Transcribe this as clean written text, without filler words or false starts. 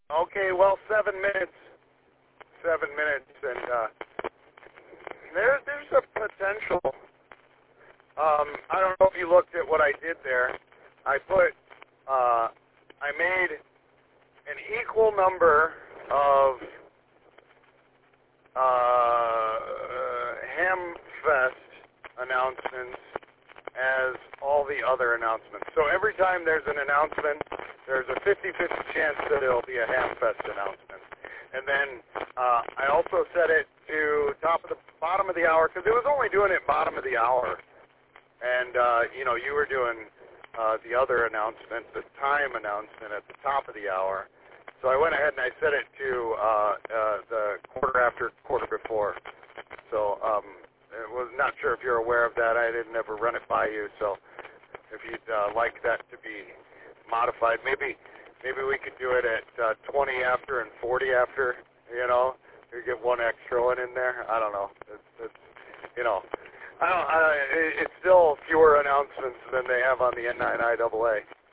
Okay, well, 7 minutes. 7 minutes, and there's a potential. I don't know if you looked at what I did there. I made an equal number of HamFest announcements as all the other announcements. So every time there's an announcement, there's a 50-50 chance that it'll be a HamFest announcement. And then I also set it to bottom of the hour, because it was only doing it bottom of the hour. And, you were doing the other announcement, the time announcement at the top of the hour. So I went ahead and I set it to the quarter after, quarter before. So I was not sure if you're aware of that. I didn't ever run it by you. So if you'd like that to be modified, maybe we could do it at 20 after and 40 after, You get one extra one in there. I don't know. It's still fewer announcements than they have on the N9IAA.